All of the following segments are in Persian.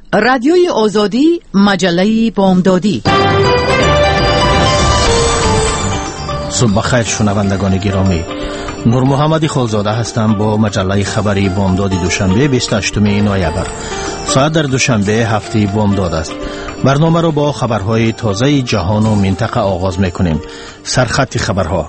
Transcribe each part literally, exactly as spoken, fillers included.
رادیوی آزادی، مجله بامدادی. صبح بخیر شنوندگان گرامی، نور محمدی خالزاده هستم با مجله خبری بامداد دوشنبه بیست و هشتم نوامبر. ساعت در دوشنبه هفته بامداد است. برنامه را با خبرهای تازه جهان و منطقه آغاز میکنیم. سرخط خبرها.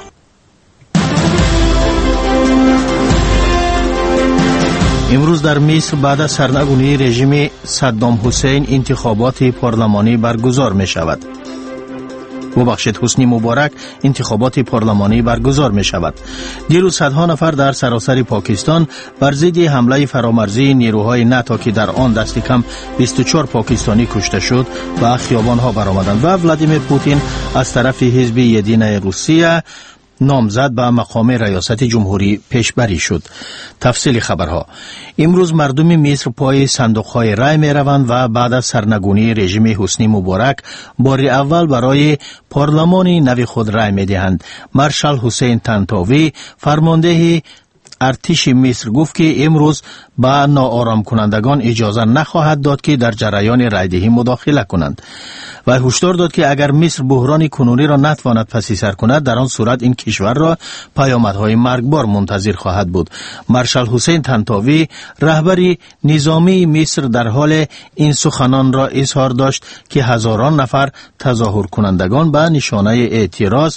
امروز در مصر بعد از سرنگونی رژیم صدام حسین انتخابات پارلمانی برگزار می شود. ببخشید حسنی مبارک انتخابات پارلمانی برگزار می شود. دیروز صدها نفر در سراسر پاکستان بر ضد حمله فرامرزی نیروهای ناتو که در آن دست کم بیست و چهار پاکستانی کشته شد و خیابان ها برآمدند و ولادیمیر پوتین از طرف حزب یدینه روسیه نامزد به مقام ریاست جمهوری پیشبری شد. تفصیل خبرها. امروز مردم مصر پای صندوق‌های رای می‌روند و بعد از سرنگونی رژیم حسنی مبارک بار اول برای پارلمان نو خود رای می‌دهند. مارشال حسین طنطاوی فرمانده ارتش مصر گفت که امروز به ناآرام کنندگان اجازه نخواهد داد که در جریان رایدهی مداخله کنند و هشدار داد که اگر مصر بحران کنونی را نتواند پس سر کند در آن صورت این کشور را پیامدهای مرگبار منتظر خواهد بود. مارشال حسین طنطاوی رهبر نظامی مصر در حال این سخنان را اظهار داشت که هزاران نفر تظاهر کنندگان به نشانه اعتراض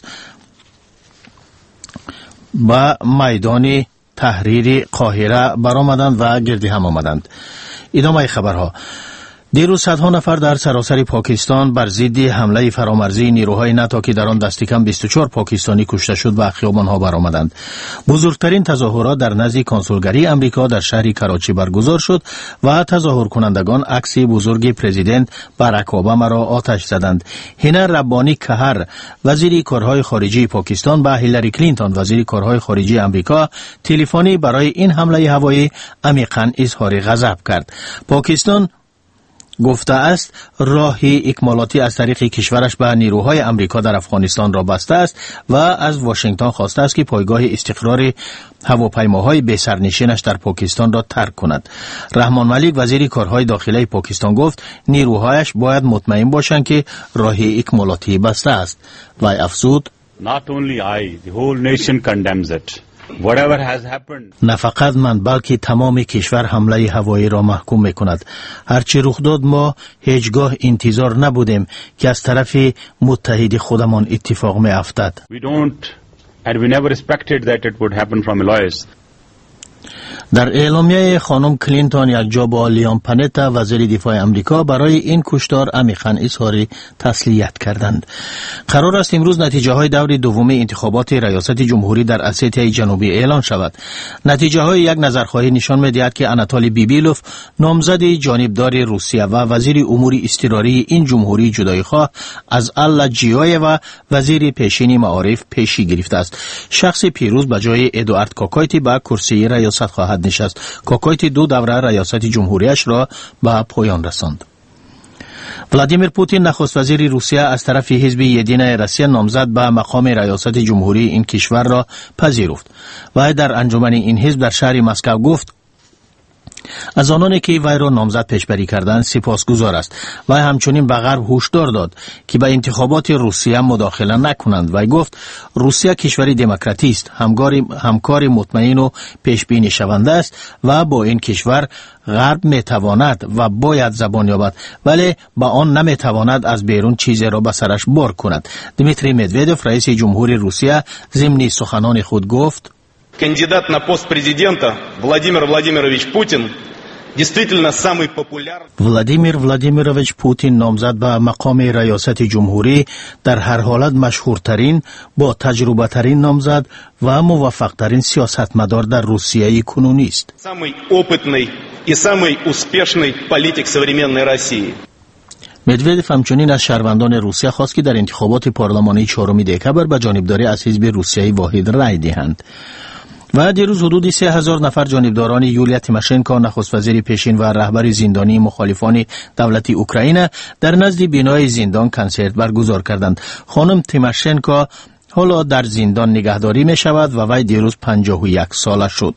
به میدان تحریر قاهره برآمدند و گرد هم آمدند. ادامه خبرها. دیروز صدها نفر در سراسر پاکستان بر ضد حمله فرامرزی نیروهای ناتو که در آن دست کم بیست و چهار پاکستانی کشته شد و خیابان‌ها برآمدند. بزرگترین تظاهرات در نزد کنسولگری امریکا در شهر کراچی برگزار شد و تظاهر کنندگان عکس بزرگ پرزیدنت باراک اوباما را آتش زدند. هنا ربانی کهر وزیر کارهای خارجه پاکستان با هیلاری کلینتون وزیر کارهای خارجه امریکا تلفنی برای این حمله هوایی عمیقاً اظهار غضب کرد. پاکستان گفته است راه اکمالاتی از طریق کشورش به نیروهای امریکا در افغانستان را بسته است و از واشنگتن خواسته است که پایگاه استقرار هواپیماهای بی سرنشینش در پاکستان را ترک کند. رحمان ملیک وزیر کارهای داخلی پاکستان گفت نیروهایش باید مطمئن باشند که راه اکمالاتی بسته است. وی افزود Not only I, the whole nation condemns it. Whatever has happened. نه فقط من بلکه تمام کشور حمله هوایی را محکوم میکند. هرچی رخ داد ما هیچگاه انتظار نبودیم که از طرف متحد خودمان اتفاق می افتد. We don't and we never expected that it would happen from Eloise. در اعلامیه خانم کلینتون یک جا با لیام پنتا وزیر دفاع امریکا برای این کشتار عمیقاً اظهار تسلیت کردند. قرار است امروز نتیجه های دور دوم انتخابات ریاست جمهوری در اسیای جنوبی اعلان شود. نتیجه های یک نظرخواهی نشان می‌دهد که آناتولی بیبیلوف نامزد جانبدار روسیه و وزیر امور اضطراری این جمهوری جدایی‌خواه از الله جیای و وزیر پیشین معارف پیشی گرفته است. شخص پیروز به جای ادوارد کوکایتی به کرسی ریاست خواهد نشست. کوکایتی دو دوره ریاست جمهوریش را به پایان رساند. ولادیمیر پوتین نخست وزیر روسیه از طرف حزب یدینه روسیه نامزد به مقام ریاست جمهوری این کشور را پذیرفت و در انجمن این حزب در شهر مسکو گفت از آنانی که وی را نامزد پیشبری کردند سپاسگزار است و همچنین به غرب هشدار داد که به انتخابات روسیه مداخله نکنند. وی گفت روسیه کشوری دموکراتی است، همکار مطمئن و پیش بینی شونده است و با این کشور غرب میتواند و باید زبان یابد ولی با آن نمیتواند از بیرون چیزی را به سرش بار کند. دمیتری مدودوف رئیس جمهوری روسیه ضمن سخنان خود گفت Кандидат на пост президента Владимир Владимирович Путин действительно самый популярный. ولادیمیر ولادیمیروویچ پوتین نامزد به مقام ریاست جمهوری در هر حالت مشهورترین، با تجربه ترین نامزد و موفق ترین سیاستمدار در روسیه کنونی است. Самый опытный и самый успешный политик современной России. مدودوف همچنین از شهروندان روسیه خواست که در انتخابات پارلمانی چهارم دکبر به جانبداری از حزب روسیه واحد رای دهند. و دیروز حدود سه هزار نفر جانبداران یولیا تیماشنکو نخست وزیر پیشین و رهبر زندانی مخالفان دولت اوکراین در نزد بینای زندان کنسرت برگزار کردند. خانم تیماشنکو حالا در زندان نگهداری می شود و وی دیروز پنجاه و یک ساله شد.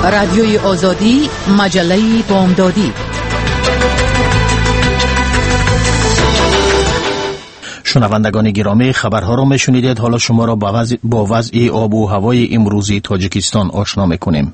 رادیوی آزادی، مجله بامدادی. شنوندگان گرامی، خبرها را میشنیدید. حالا شما را با وضع, با وضع آب و هوای امروزی تاجیکستان آشنا میکنیم.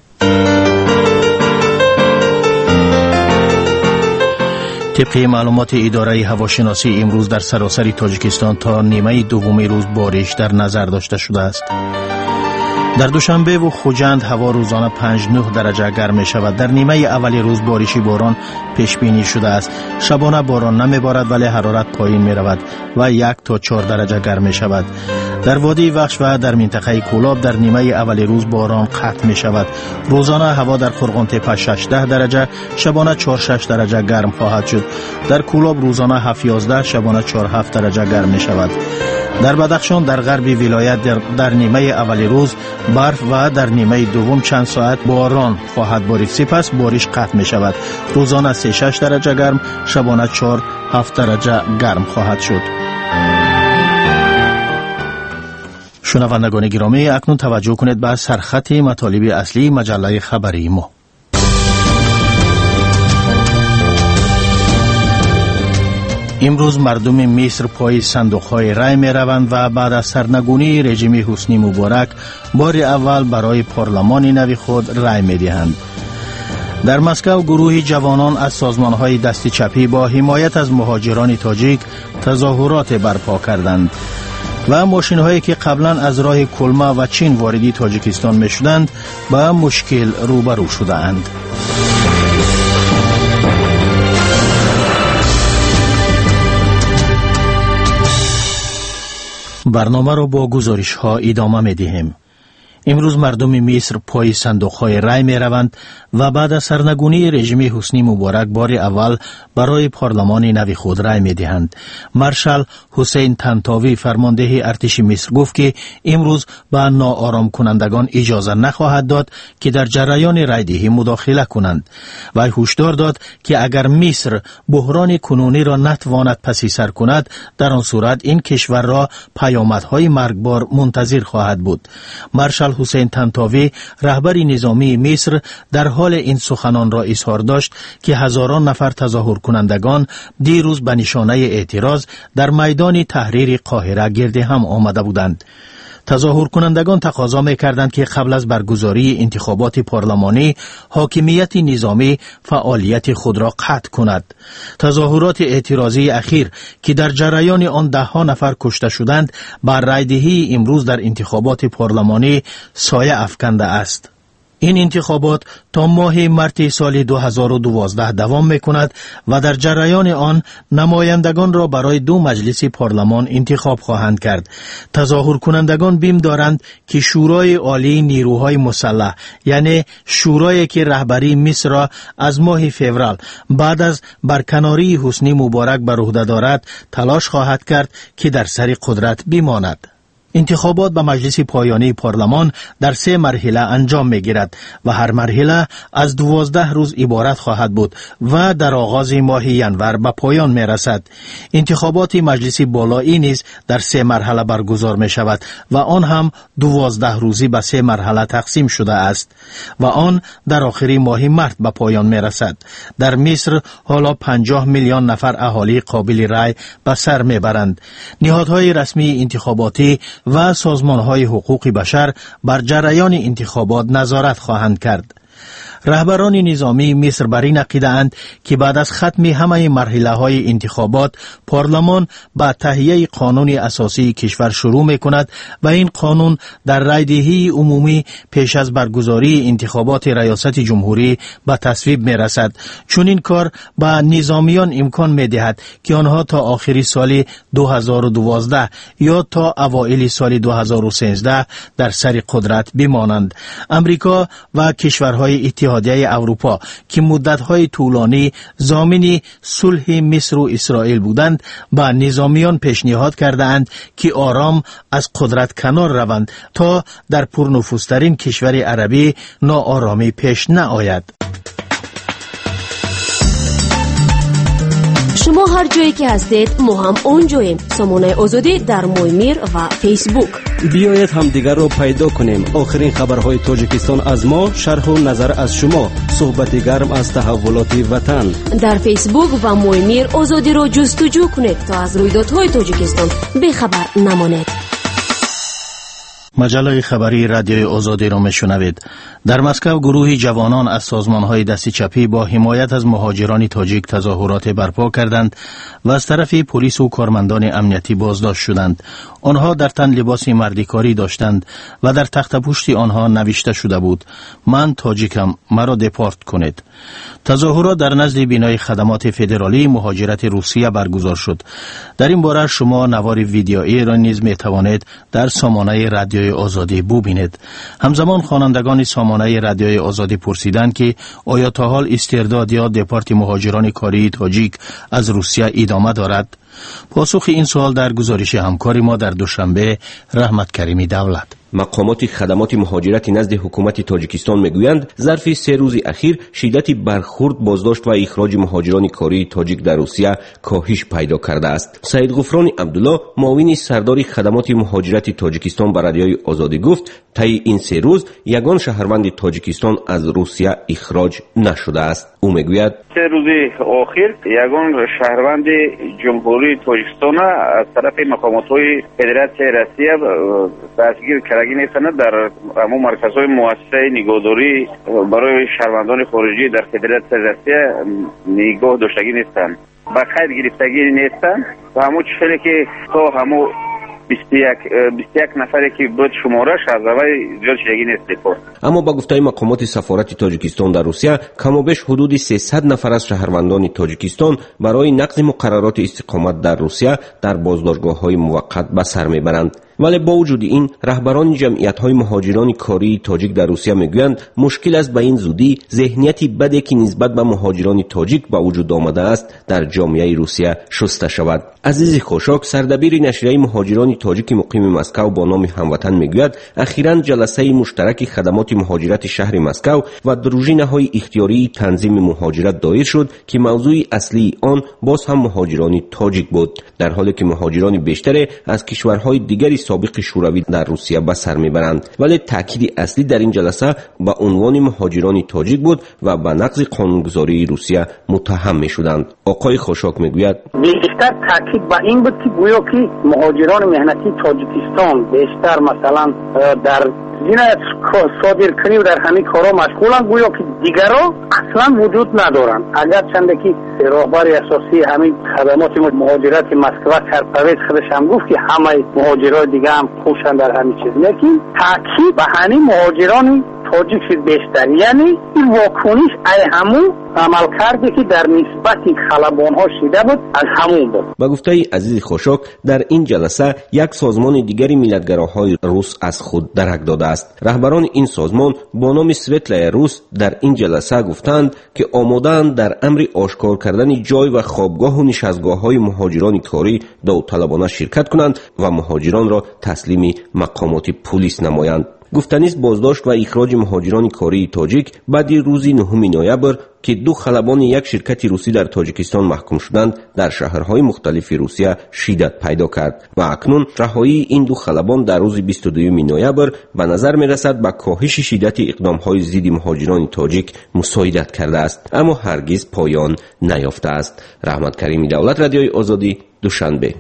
طبق معلومات اداره هواشناسی امروز در سراسر تاجیکستان تا نیمه دوم روز بارش در نظر داشته شده است. در دوشنبه و خوجند هوا روزانه پنج نه درجه گرم می شود. در نیمه اول روز بارشی باران پیش بینی شده است. شبانه باران نمی بارد ولی حرارت پایین می رود و یک تا چهار درجه گرم می شود. در وادی وخش و در منطقه کولاب در نیمه اول روز باران قطع می شود. روزانه هوا در قرغان تپه شش ده درجه، شبانه چهار شش درجه گرم خواهد شد. در کولاب روزانه هفت یازده، شبانه چهار هفت درجه گرم می شود. در بدخشان در غرب ولایت در, در نیمه اول روز برف و در نیمه دوم چند ساعت باران خواهد بارید. سپس بارش قطع می شود. روزانه سه شش درجه گرم، شبانه چهار هفت درجه گرم خواهد شد. شنوندگان گرامی، اکنون توجه کنید به سرخط مطالب اصلی مجله خبری ما. امروز مردم مصر پای صندوق‌های رای می‌روند و بعد از سرنگونی رژیم حسنی مبارک بار اول برای پارلمان نو خود رای می‌دهند. در مسکو گروهی جوانان از سازمان‌های دست چپی با حمایت از مهاجران تاجیک تظاهرات برپا کردند و ماشین‌هایی که قبلا از راه کلمه و چین واردی تاجیکستان می‌شدند با مشکل روبرو شدند. برنامه را با گزارش ها ادامه می دهیم. امروز مردم مصر پای صندوق های رای می روند و بعد از سرنگونی رژیم حسنی مبارک بار اول برای پارلمان نو خود رای می دهند. مارشال حسین طنطاوی فرمانده ارتش مصر گفت که امروز به ناآرام کنندگان اجازه نخواهد داد که در جریان رای دهی مداخله کنند و هشدار داد که اگر مصر بحران کنونی را نتواند پسی سر کند، در آن صورت این کشور را پیامدهای مرگبار منتظر خواهد بود. مارشال حسین طنطاوی رهبر نظامی مصر در حال این سخنان را اظهار داشت که هزاران نفر تظاهر کنندگان دیروز به نشانه اعتراض در میدان تحریر قاهره گرد هم آمده بودند. تظاهر کنندگان تقاضا می‌کردند که قبل از برگزاری انتخابات پارلمانی حاکمیت نظامی فعالیت خود را قطع کند. تظاهرات اعتراضی اخیر که در جریان آن ده ها نفر کشته شدند بر رایدهی امروز در انتخابات پارلمانی سایه افکنده است. این انتخابات تا ماه مارس سال دو هزار و دوازده دوام می‌کند و در جریان آن نمایندگان را برای دو مجلس پارلمان انتخاب خواهند کرد. تظاهر کنندگان بیم دارند که شورای عالی نیروهای مسلح، یعنی شورایی که رهبری مصر را از ماه فوریه بعد از برکناری حسنی مبارک بر عهده دارد، تلاش خواهد کرد که در سر قدرت بماند. انتخابات به مجلس پایانی پارلمان در سه مرحله انجام می گیرد و هر مرحله از دوازده روز عبارت خواهد بود و در آغاز ماه ینور به پایان می رسد. انتخابات مجلس بالایی نیز در سه مرحله برگزار می شود و آن هم دوازده روزی به سه مرحله تقسیم شده است و آن در آخر ماه مارس به پایان می رسد. در مصر حالا پنجاه میلیون نفر اهالی قابل رای به سر می برند. نهادهای رسمی انتخاباتی و سازمان‌های حقوق بشر بر جریان انتخابات نظارت خواهند کرد. رهبران نظامی مصر بر این عقیده‌اند که بعد از ختم همه مرحله‌های انتخابات پارلمان با تهیه قانون اساسی کشور شروع می‌کند و این قانون در رایدهی عمومی پیش از برگزاری انتخابات ریاست جمهوری به تصویب می‌رسد. چون این کار به نظامیان امکان می‌دهد که آنها تا آخر سال دو هزار و دوازده یا تا اوایل سال دو هزار و سیزده در سر قدرت بمانند. امریکا و کشورهای اتحادیه اروپا که مدت‌های طولانی ضامن صلح مصر و اسرائیل بودند، با نظامیان پیشنهاد کردند که آرام از قدرت کنار روند تا در پرنفوذترین کشور عربی ناآرامی پیش نآید. شما هر جایی که هستید ما هم اونجاییم. سامانه آزادی در مویمیر و فیسبوک. بیایید هم دیگر رو پیدا کنیم. آخرین خبرهای تاجیکستان از ما، شرح و نظر از شما، صحبت گرم از تحولات وطن. در فیسبوک و مویمیر آزادی رو جستجو کنید تا از رویدادهای تاجیکستان بخبر نمانید. مجله خبری رادیوی آزادی را میشنوید. در مسکو گروهی جوانان از سازمان‌های دست چپی با حمایت از مهاجران تاجیک تظاهرات برپا کردند و از طرف پلیس و کارمندان امنیتی بازداشت شدند. آنها در تن لباس مردیکاری داشتند و در تخت پشت آنها نوشته شده بود: من تاجیکم، مرا دپارت کنید. تظاهرات در نزد بینای خدمات فدرالی مهاجرت روسیه برگزار شد. در این باره شما نوار ویدیویی را نیز می توانید در سامانه رادیوی آزادی ببینید. همزمان خوانندگان سامانه رادیوی آزادی پرسیدند که آیا تا حال استرداد یا دپارت مهاجران کاری تاجیک از روسیه ادامه دارد؟ پاسخ این سوال در گزارش همکار ما در دوشنبه رحمت کریمی دولت. مقامات خدمات مهاجرت نزد حکومت تاجیکستان میگویند ظرف سه روز اخیر شدت برخورد، بازداشت و اخراج مهاجران کاری تاجیک در روسیه کاهش پیدا کرده است. سید غفران عبدالله، معاون سردار خدمات مهاجرت تاجیکستان به رادیوی آزادی گفت طی این سه روز یگان شهروند تاجیکستان از روسیه اخراج نشده است. او میگوید سه روز اخیر یگان شهروند جمهوری تاجیکستان از طرف مقامات فدراسیون روسیه دستگیر کرده نیستند. در همون مرکزهای مؤسسه نگهداری برای شهروندان خارجی در فدراسیون روسیه نگاه داشتگی نیستند، به خیر گرفتگی نیستند و همون چیزی که تا همون بیست و یک نفری که بود شمارش از اول زیاد شدگی نیست. اما با گفته مقامات سفارت تاجیکستان در روسیه کم و بیش حدود سیصد نفر از شهروندان تاجیکستان برای نقض مقررات استقامت در روسیه در بازداشتگاه‌های موقت به سر میبرند. ولی با وجود این رهبران جمعیت‌های مهاجران کاری تاجیک در روسیه میگویند مشکل است به این زودی ذهنیتی بدی که نسبت به مهاجران تاجیک به وجود آمده است در جامعه روسیه شسته شود. عزیز خوشاک، سردبیر نشریه مهاجران تاجیک مقیم مسکو با نام هموطن میگوید اخیراً جلسه مشترک خدمات مهاجرت شهر مسکو و دروژینه‌های اختیاری تنظیم مهاجرت دایر شد که موضوع اصلی آن باز هم مهاجران تاجیک بود، در حالی که مهاجران بیشتر از کشورهای دیگری سابق شوروی در روسیه به سر میبرند. ولی تاکید اصلی در این جلسه به عنوان مهاجران تاجیک بود و به نقض قانونگذاری روسیه متهم میشدند. آقای خوشاک میگوید بیشتر تاکید به این بود که گویا که مهاجران مهنتی تاجیکستان بیشتر مثلا در جنایت صادرکنی و در همین کارا مشغولند، گویا که دیگرها اصلا وجود ندارند. اگر چنده که راهبر اساسی همین خدمات مهاجرت مسکو سرپرست خودش هم گفت که همه مهاجران دیگه هم خوشن در همین چیز، لیکن تاکید به همین مهاجران تاجیک شد بیشتر، یعنی این واکنش ای همون عمل کرده که در نسبت خلبان ها شده بود از همون بود. با گفته عزیز خوشاک در این جلسه یک سازمان دیگری ملیتگراهای روس از خود درک داده است. رهبران این سازمان با نام سویتلای روس در این جلسه گفتند که آماده‌اند در امر آشکار کردن جای و خوابگاه و نشستگاه های مهاجران کاری داوطلبانه شرکت کنند و مهاجران را تسلیم مقامات پلیس نمایند. گفتنیست بازداشت و اخراج مهاجران کاری تاجیک بعد روز نهم نوامبر که دو خلبان یک شرکت روسی در تاجیکستان محکوم شدند در شهرهای مختلف روسیه شدت پیدا کرد و اکنون رهایی این دو خلبان در روز بیست و دوم نوامبر به نظر می رسد به کاهش شدت اقدامهای ضد مهاجران تاجیک مساعدت کرده است، اما هرگز پایان نیافته است. رحمت کریمی دولت، رادیوی آزادی، دوشنبه.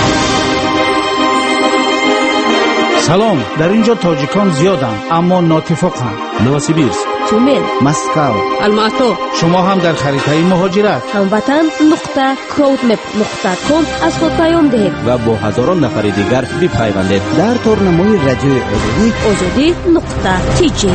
سلام، در اینجا تاجیکان زیادند اما ناتفاقند. نوسیبیرسک، تومن، مسکو، الماتو. شما هم در خریدهای مهاجرت هموطن نقطه کودمپ نقطه کام از خود پیام دهید و با هزاران نفر دیگر بپیوندید در تورنمای رادیوی آزادی آزادی نقطه تی جی.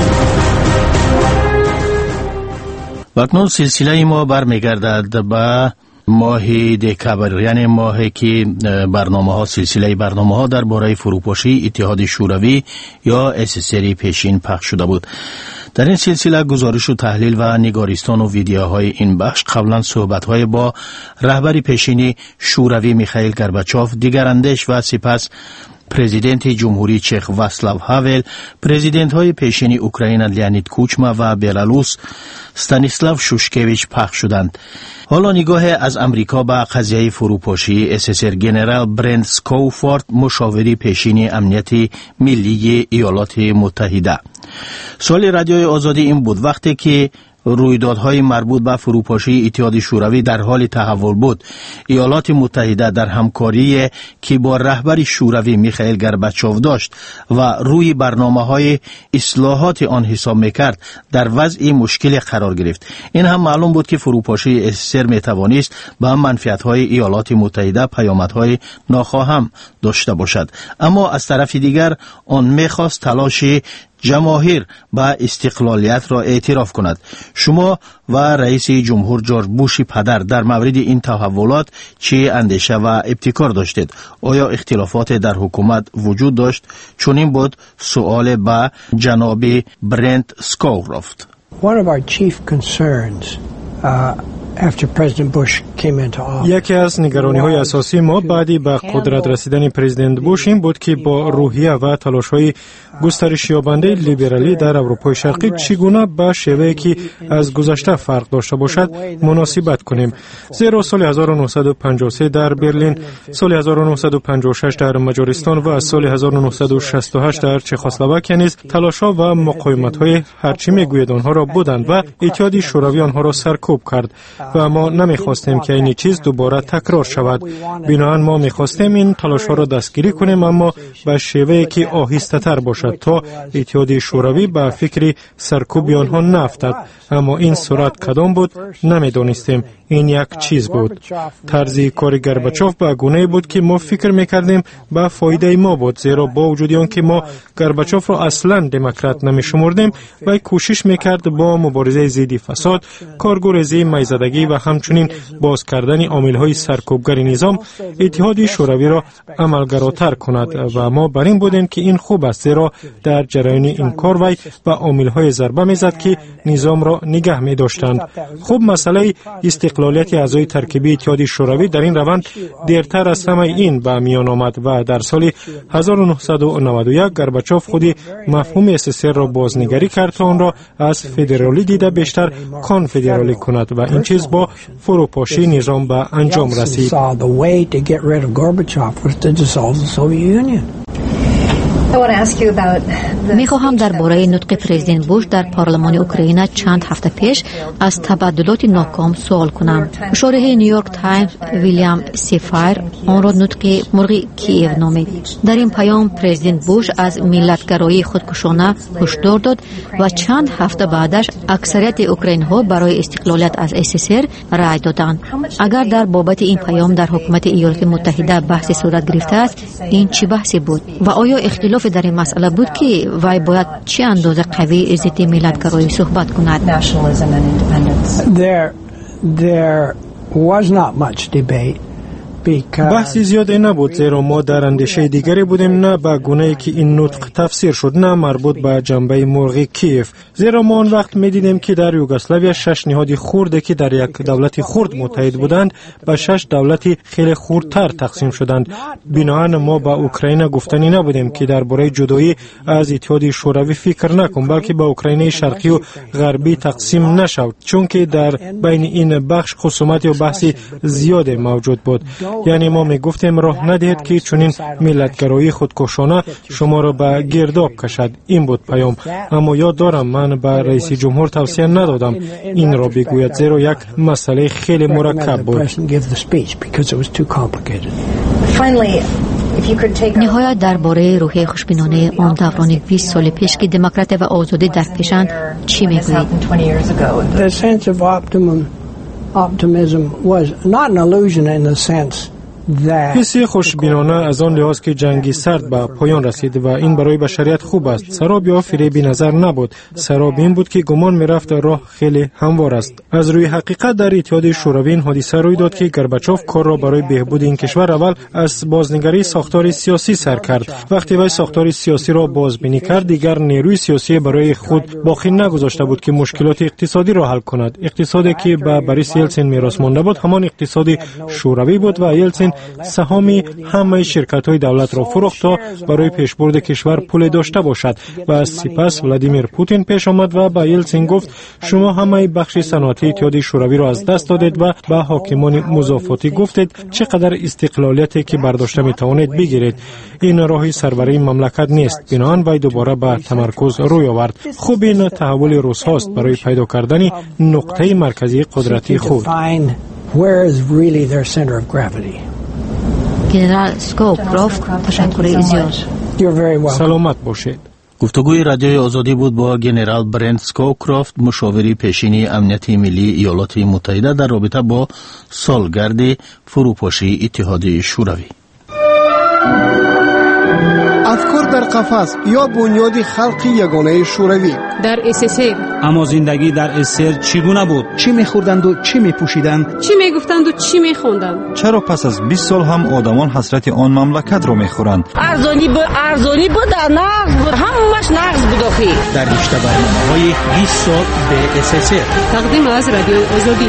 اکنون سلسله ما برمیگردد به ماه دکبر، یعنی ماهی که برنامه ها سلسله برنامه ها در باره فروپاشی اتحاد شوروی یا اسسری پیشین پخش شده بود. در این سلسله گزارش و تحلیل و نگارستان و ویدیوهای این بخش قبلا صحبت‌های با رهبر پیشین شوروی میخائیل گورباچوف، دیگراندیش و سپس پرزیدنت جمهوری چک واسلاو هاول، پرزیدنت های پیشین اوکراین لیانید کوچما و بلاروس استانیسلاو شوشکویچ پخش شدند. حالا نگاه از امریکا به قضیه فروپاشی اس اس ار گنرال برند سکوفورد، مشاوری پیشین امنیتی ملی ایالات متحده. سوال رادیوی آزادی این بود: وقتی که رویدادهای مربوط به فروپاشی اتحاد شوروی در حال تحول بود، ایالات متحده در همکاری که با رهبر شوروی میخائیل گورباچوف داشت و روی برنامه‌های اصلاحات آن حساب میکرد، در وضع مشکل قرار گرفت. این هم معلوم بود که فروپاشی اس اس ار میتوانست به منفعت‌های ایالات متحده پیامدهای ناخواهم داشته باشد، اما از طرف دیگر آن میخواست تلاش جماهیر با استقلالیت را اعتراف کند. شما و رئیس جمهور جورج بوش پدر در مورد این تحولات چه اندیشه و ابتکار داشتید؟ آیا اختلافات در حکومت وجود داشت؟ چون این بود سوال با جناب برند سکوفورد. One of our chief concerns uh, after President Bush came into office. یکی از نگرانی‌های اساسی ما بعدی به قدرت رسیدن پرزیدنت بوش این بود که با روحیه و تلاش‌های گسترش یابنده لیبرالی در اروپای شرقی چگونه به شیوهی که از گذشته فرق داشته باشد مناسبت کنیم. زیرا سال هزار و نهصد و پنجاه و سه در برلین، سال هزار و نهصد و پنجاه و شش در مجارستان و سال هزار و نهصد و شصت و هشت در چکسلواکیه نیز تلاش‌ها و مقاومت‌های هرچی می‌گوید آنها را بودند و اتحاد شوروی آنها را سرکوب کرد و ما نمی‌خواستیم که این چیز دوباره تکرار شود. بنابراین ما می‌خواستیم این تلاش‌ها را دستگیری کنیم، اما به شیوهی که آهسته‌تر باشد تا اتحاد شوروی به فکر سرکوب آنها نافتد. اما این صورت کدام بود نمی‌دانستیم. این یک چیز بود. طرز کار گورباچوف به گونه‌ای بود که ما فکر می‌کردیم به فایده ما بود، زیرا با وجود آنکه ما گورباچوف را اصلاً دموکرات نمی‌شمردیم و کوشش می‌کرد با مبارزه ضد فساد، کارگرزی، میزدگی و همچنین باز کردن عامل‌های سرکوبگر نظام اتحاد شوروی را عملگراتر کند و ما بر این بودیم که این خوب است، زیرا در جریان این کار وی به عامل‌های ضربه می‌زد که نظام را نگه می‌داشتند. خوب مسئله استقلالیت اعضای ترکیبی اتحاد شوروی در این روند دیرتر از همه این به میان آمد و در سال هزار و نهصد و نود و یک گورباچوف خودی مفهوم اس اس ار را بازنگری کرد تا آن را از فدرالی دیده بیشتر کانفدرالی کند و این چیز با فروپاشی نظام به انجام رسید. می خواهم درباره نطق پرزیدنت بوش در پارلمان اوکراین چند هفته پیش از تبادلات ناکام سوال کنم. شارح نیویورک تایمز ویلیام سیفایر آن را نطق مرغ کیف نامید. در این پیام پرزیدنت بوش از ملتگرایی خودکشانه هشدار داد و چند هفته بعدش اکثریت اوکراین ها برای استقلالیت از اس اس ار رای دادند. اگر در بابت این پیام در حکومت ایالات متحده بحث صورت گرفته است، این چه بحثی بود و آیا اختلاف در این مسئله بود که وی باید چه اندازه قوی ضد ملتگرایی صحبت کند؟ There, there was not much debate. بحثی زیادی نبود، زیرا ما در اندیشه دیگری بودیم، نه به گونه‌ای که این نطق تفسیر شد، نه مربوط به جنبه مرغ کیف. زیرا ما آن وقت می‌دیدیم که در یوگسلاویا شش نهاد خرد که در یک دولت خرد متحد بودند به شش دولت خیلی خردتر تقسیم شدند. بنابراین ما به اوکراین گفتنی نبودیم که درباره جدایی از اتحاد شوروی فکر نکن، بلکه به اوکراین شرقی و غربی تقسیم نشود، چون که در بین این بخش خصومت و بحث زیاد موجود بود. یعنی ما می گفتیم راه ندهید که چنین ملتگرایی خودکشانه شما را به گرداب کشد. این بود پیام. اما یاد دارم من به رئیس جمهور توصیه ندادم این را بگوید، زیرا یک مسئله خیلی مرکب بود. نهایت درباره روحیه خوشبینانه آن دوران بیست سال پیش که دموکرات و آزادی در پیشند چی میگویید؟ Optimism was not an illusion in the sense حسی خوشبینانه از آن لحاظ که جنگی سرد به پایان رسید و این برای بشریت خوب است. سراب یا فریبی نظر نبود. سراب این بود که گمان میرفت راه خیلی هموار است. از روی حقیقت در اتحاد شوروی این حادثه روی داد که گورباچوف کار را برای بهبود این کشور اول از بازنگری ساختار سیاسی سر کرد. وقتی وی ساختار سیاسی را بازبینی کرد، دیگر نیروی سیاسی برای خود باقی نگذاشته بود که مشکلات اقتصادی را حل کند. اقتصادی که به بوریس یلتسین میراث مانده بود همان اقتصاد شوروی بود و یلتسین سهام همه شرکت‌های دولت را فروخت تا برای پیشبرد کشور پول داشته باشد و از سپس ولادیمیر پوتین پیش آمد و به یلتسین گفت شما همه بخش صنعتی اتحادیه شوروی را از دست دادید و به حاکمان مضافاتی گفتید چقدر استقلالیتی که برداشته میتوانید بگیرید. این راهی سربری مملکت نیست. بنابراین وی دوباره به تمرکز روی آورد. خوب این تحول روس هاست برای پیدا کردن نقطه مرکزی قدرتی خود. جنرال سکوکروف، تشکر زیاد. سلامت باشید. گفتگوی رادیوی آزادی بود با جنرال برنت سکوکروفت، مشاوری پیشین امنیتی ملی ایالات متحده در رابطه با سالگرد فروپاشی اتحادیه شوروی. افکار در قفس یا بنیاد خلق یگانه شوروی در اسسر. اما زندگی در اسسر چگونه بود؟ چی میخوردند و چی میپوشیدند؟ چی میگفتند و چی میخوندند؟ چرا پس از بیست سال هم آدمان حسرت آن مملکت را میخورند؟ ارزانی بود، ارزانی بود، نقص بود، همش نقص بود آخی. در رشته برنامه‌های بیست سال به اسسر. تقدیم از رادیوی آزادی.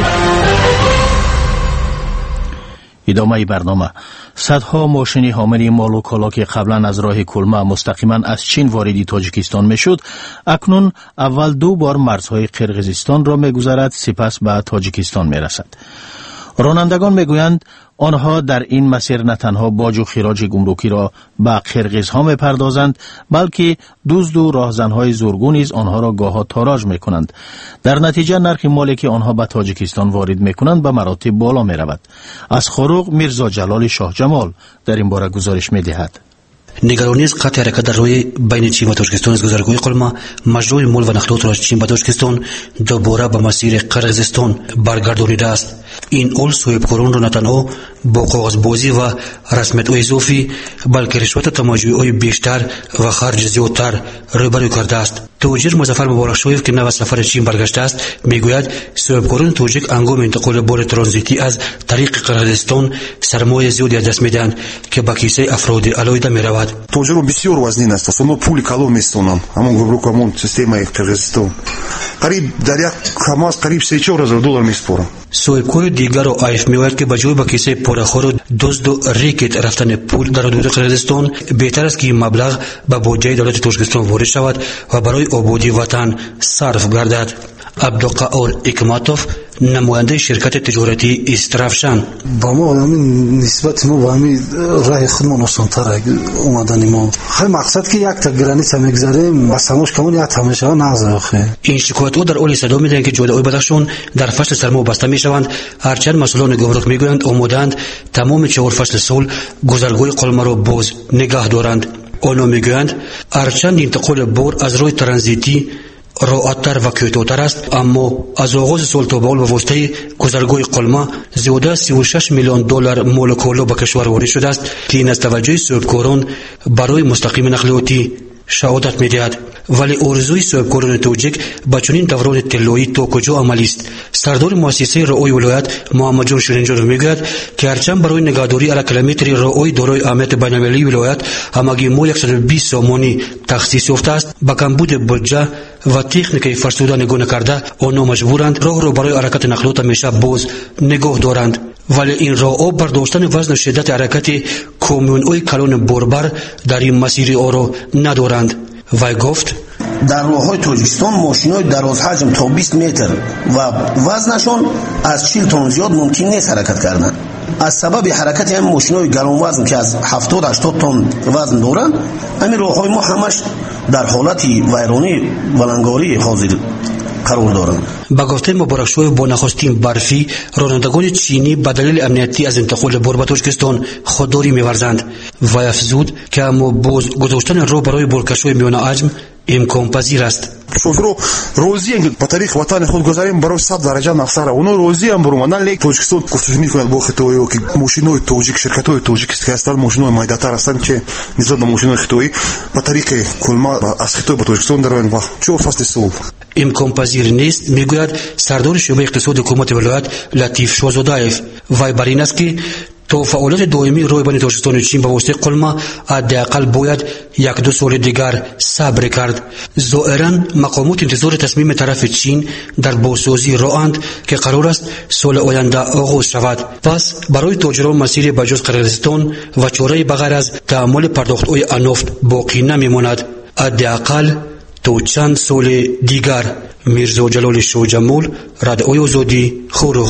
ادامه برنامه. صدها ماشین حامل مال و کالا که قبلا از راه کلمه مستقیما از چین وارد تاجیکستان میشد، اکنون اول دو بار مرزهای قرقیزستان را میگذرد، سپس به تاجیکستان میرسد. رانندگان میگویند آنها در این مسیر نه تنها باج و خراج گمرکی را به قرقیزها میپردازند، بلکه دزد و راهزنهای زورگو نیز آنها را گاهها تاراج میکنند. در نتیجه نرخ مالی که آنها به تاجیکستان وارد میکنند به مراتب بالا میرود. از خروق میرزا جلال شاه جمال در این باره گزارش میدهد. نگرانی از قطع حرکت در روی بین چین و تاجیکستان از گذرگاه قلمه مجروی مول و نقلات را از چین به تاجیکستان دوباره به مسیر قرقیزستان برگردانیده است. این اول صاحبکاران را نه تنها با کاغذبازی و رسمیت اضافی بلکه رشوت تماشایی بیشتر و خرج زیادتر روبرو کرده است. تاجر مظفر مبارکشویف که نو سفر چین برگشته است میگوید صاحبکاران تاجیک هنگام انتقال بار ترانزیتی از طریق قرقیزستان سرمایه زیادی از دست میدهند که به کیسه افراد علاوه میرود. تاجر بسیار وزنین است. اصلا پول کالو میستونن. همون گمرک همون سیستم قرقیزستان قریب در یک کماز قریب سه چهار هزار دلار میسپارن. صاحبکار دیگر آیف میگوید که بجای با کیسه پرخور و دزد و ریکت رفتن پول در حدود قرقیزستان بهتر است که این مبلغ به بودجه دولت تاجیکستان وارد شود و برای آبادی وطن صرف گردد. عبدالقاور اکماتوف، نماینده شرکت تجارتی استرافشان: با ما همین نسبت ما با همین راه خودمان آسان‌تر اومدن ما. خیلی مقصد که یک تا گرانیسه میگذاریم بس هموش کمون یک تماشا نغزه آخه. این شکایت‌ها در اولی صدا میدهند که جاده‌های بدخشان در فصل سرما بسته میشوند، هرچند مسئولان گمرک میگویند آماده‌اند تمام چهار فصل سال گذرگاه قلمه را باز نگاه دارند. آنها میگویند هرچند انتقال بار از راه ترانزیتی راحت‌تر و کوتاه‌تر است، اما از آغاز سال تا به حال به واسطه گذرگاه قلمه زیاده سی و شش میلیون دلار مال و کالا به کشور وارد شده است که این از توجه صاحبکاران برای مستقیم نقلیاتی شهادت می‌دهد. ولی آرزوی صاحبکاران تاجیک با چنین دوران طلایی تا کجا عملی است؟ سردار مؤسسه رای ولایت محمد جان شیرینجان میگوید که هرچند برای نگهداری هر کیلومتری رای دارای اهمیت بین‌المللی ولایت همگی ما صد و بیست سامانی تخصیص یافته است، با کمبود بودجه و تکنیک فرسوده نگاه نکرده آنها مجبورند راه را برای حرکت نقلات همیشه باز نگاه دارند. ولی این راه برداشتن وزن و شدت حرکت کامیون‌های کلان باربر در این مسیر آن را ندارند. وی گفت در راه‌های تاجیکستان ماشین‌های دراز حجم تا بیست متر و وزنشان از چهل تن زیاد ممکن نیست حرکت کردن. از سبب حرکت این ماشین‌های گران وزن که از هفتاد تا هشتاد تن وزن دارند، همین راه‌های ما همش در حالت ویرانی و لنگاری حاضر قرار دارند. با گفته مبارکشوی با نخستین برفی رانندگان چینی به دلیل امنیتی از انتقال بار به تاجیکستان خودداری می‌ورزند و افزود که اما باز گذاشتن راه برای بارکش‌های میان حجم امکان پذیر است. شوفرو روزی که به طریق وطن خود گذاریم برای صد درجه نفسره اونا روزی هم برو مانن لیک تاجیکستان گفتگو می‌کنند با خطایی که ماشین‌های تاجیک شرکت‌های تاجیک که هستند ماشین‌های مایداتر هستند که نسبت به ماشین‌های خطایی به طریق کلمه از خطای به تاجیکستان دارند و چه فصل سال امکان پذیر نیست میگوید سردار شعبه اقتصاد حکومت ولایت لطیف شاهزاده‌اف. وی بر این است که تا فعالیت دائمی روی بین تاجیکستان و چین به واسطه قلمه حداقل باید یک دو سال دیگر صبر کرد. ظاهرا مقامات انتظار تصمیم طرف چین در بازسازی راه‌اند که قرار است سال آینده آغاز شود. پس برای تاجران مسیر بجز قرقیزستان و چاره بغیر از تعامل پرداخت‌های نفت باقی نمی‌ماند، حداقل تا چند سال دیگر. میرزا جلال شاهجمال، رادیوی آزادی، خروخ.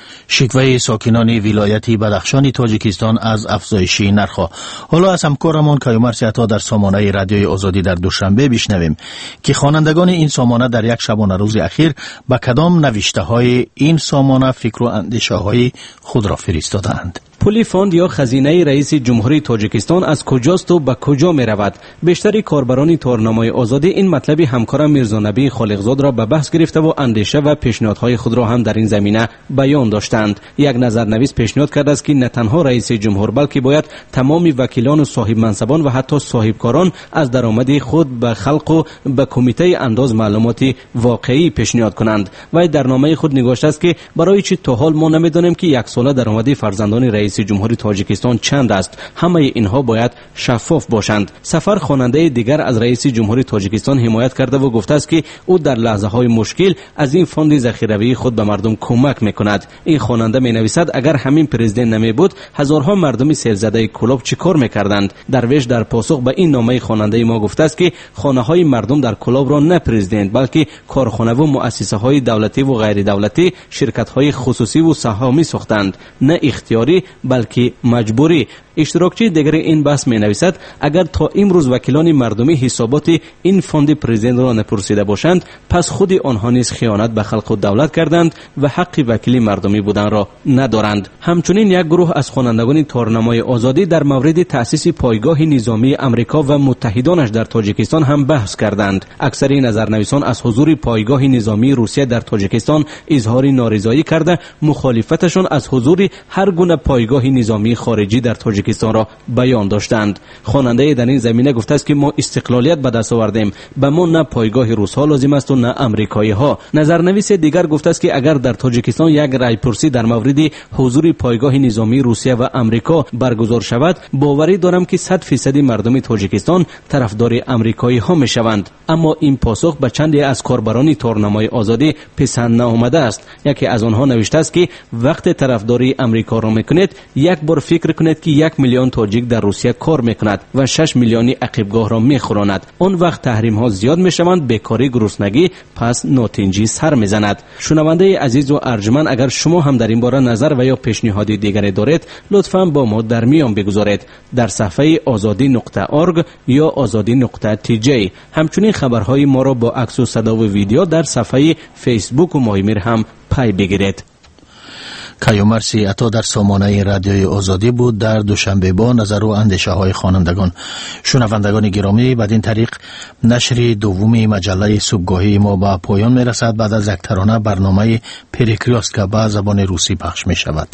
شکوه ساکنان ولایت بدخشان تاجیکستان از افزایش نرخ. حالا از همکارمان کیومرث عطا در سامانه رادیوی آزادی در دوشنبه بشنویم که خوانندگان این سامانه در یک شبانه روز اخیر به کدام نوشته های این سامانه فکر و اندیشه های خود را فرستادند. پول فاند یا خزینه رئیس جمهوری تاجیکستان از کجاست و به کجا می رود؟ بیشتری کاربران تارنامه آزادی این مطلبی همکارم میرزا نبی خالقزاد را به بحث گرفته و اندیشه و پیشنهادهای خود را هم در این زمینه بیان داشتند. یک نظرنویس پیشنهاد کرده است که نه تنها رئیس جمهور بلکه باید تمام وکیلان و صاحب منصبان و حتی صاحبکاران از درآمد خود به خلق و به کمیته انداز معلومات واقعی پیشنهاد کنند. و در نامه خود نگاشته است که برای چی تا حال ما نمیدانیم که یک ساله درآمد فرزندان رئیس رئیس جمهوری تاجیکستان چند است. همه اینها باید شفاف باشند. سفر خواننده دیگر از رئیس جمهوری تاجیکستان حمایت کرده و گفته است که او در لحظه های مشکل از این فاند ذخیروی خود به مردم کمک میکند. این خواننده می نویسد اگر همین پرزیدنت نمی بود هزارها مردم سیلزده کلوب چیکار میکردند. درویش در پاسخ به این نامه خواننده ما گفته است که خانه های مردم در کلوب را نه پرزیدنت بلکه کارخانه و مؤسسه های دولتی و غیر دولتی، شرکت های خصوصی و سهامی ساختند، نه اختیاری بلکه مجبوری. اشتراکچی دیگر این بحث می نویسد اگر تا امروز وکیلان مردمی حسابات این فاند پرزیدنت را نپرسیده باشند پس خود آنها نیز خیانت به خلق و دولت کردند و حق وکیلی مردمی بودن را ندارند. همچنین یک گروه از خوانندگان تارنمای آزادی در مورد تأسیس پایگاه نظامی امریکا و متحدانش در تاجیکستان هم بحث کردند. اکثر نظرنویسان از حضور پایگاه نظامی روسیه در تاجیکستان اظهار نارضایی کرده مخالفتشان از حضور هر گونه پایگاه نظامی خارجی در تاجیکستان را بیان داشتند. خواننده در این زمینه گفته است که ما استقلالیت به دست آوردیم، به ما نه پایگاه روس ها لازم است و نه امریکایی ها. نظرنویس دیگر گفته است که اگر در تاجیکستان یک رایپرسی در مورد حضور پایگاه نظامی روسیه و امریکا برگزار شود باوری دارم که صد فیصد مردم تاجیکستان طرفدار امریکایی ها می شوند. اما این پاسخ به چندی از کاربران تارنمای آزادی پسند نآمده است. یکی از آنها نوشته است که وقت طرفداری امریکا را میکنید یک بار فکر کنید که یک میلیون تاجیک در روسیه کار میکند و شش میلیونی عقیبگاه را میخوراند. آن وقت تحریم ها زیاد میشوند، بیکاری، گرسنگی، پس ناتنجی سر میزند. شنونده عزیز و ارجمند اگر شما هم در این باره نظر و یا پیشنهادی دیگری دارید لطفاً با ما در میان بگذارید در صفحه آزادی نقطه اورگ یا آزادی نقطه تی جی. همچنین خبرهای ما را با عکس و صدا و ویدیو در صفحه فیسبوک و ماهمیر هم پی بگیرید. کیومرث عطا در سامانه رادیوی آزادی بود در دوشنبه با نظر و اندیشه های خوانندگان. شنوندگان گرامی، بدین طریق نشر دومی مجله صبحگاهی ما به پایان می رسد. بعد از یک ترانه برنامه پریکریاست که به زبان روسی پخش می شود.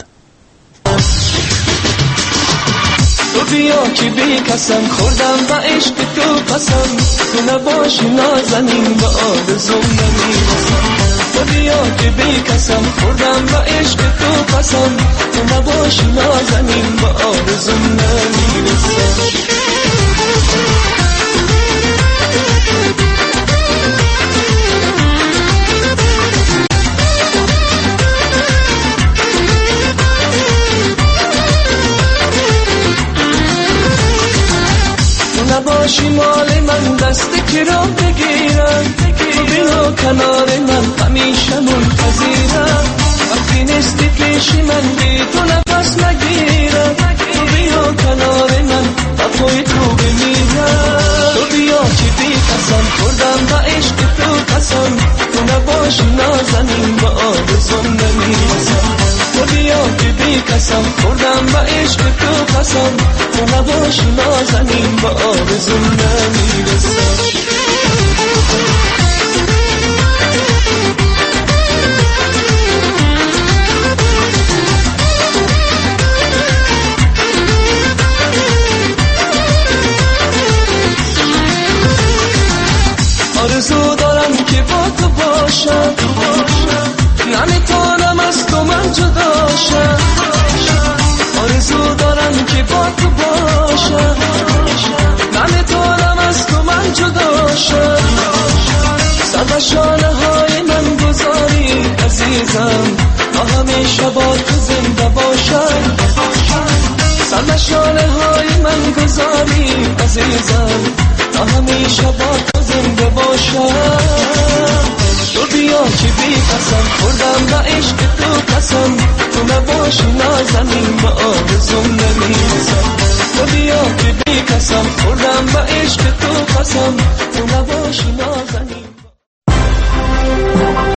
تو بیا که بی قسم خوردم و عشق تو قسم، تو نباشی نازنین و آرزوم نمیرسم. تو بیا که بی قسم خوردم و عشق تو قسم، تو نباشی نازنین و آرزوم نمیرسم. نباشی مال من دست که را بگیرم، تو بیا کنار من همیشه منتظرم. وقتی نیستی پیش من بی تو نفس نگیرم، تو بیا کنار من وفای تو بمیرم. تو بیا که بی قسم خوردم و عشق تو قسم، تو نباشی نازنین و آرزوم نمیرسم. تو بیا که بی قسم خوردم و عشق تو قسم، تو نباشی نازنین و آرزوم نمیرسم. آرزو دارم که با تو باشم، نمیتونم از تو من جدا شم. آرزو همیشه با تو زنده باشم سرنشانه های من گذاری عزیزم تا همیشه با تو زنده باشم تو بیا که بی قسم خوردم به عشق تو قسم تو نباشی نازنین به آرزوم نمیرسم تو بیا که بی قسم خوردم به عشق تو قسم تو نباشی نازنین